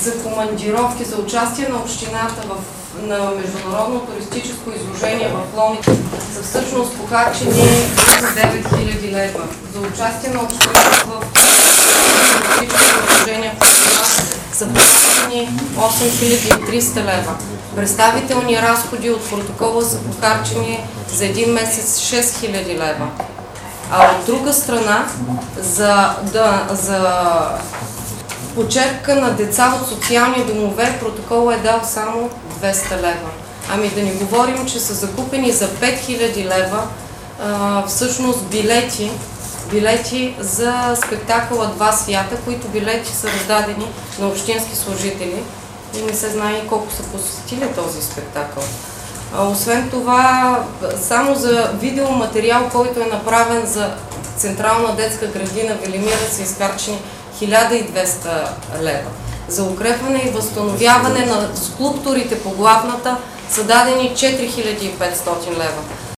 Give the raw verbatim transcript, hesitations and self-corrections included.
за командировки, за участие на общината в, на международно туристическо изложение в Лом са всъщност похарчени девет хиляди лева. За участие на общината в туристическо изложение в Лом са похарчени осем хиляди и триста лева. Представителни разходи от протокола са похарчени за един месец шест хиляди лева. А от друга страна, за, да, за почерпка на деца от социални домове, протокол е дал само двеста лева. Ами да не говорим, че са закупени за пет хиляди лева а, всъщност билети, билети за спектакъла Два свята, които билети са раздадени на общински служители и не се знае колко са посетили този спектакъл. Освен това, само за видеоматериал, който е направен за Централна детска градина Велимира, са изхарчени хиляда и двеста лева. За укрепване и възстановяване на скулптурите по главната са дадени четири хиляди и петстотин лева.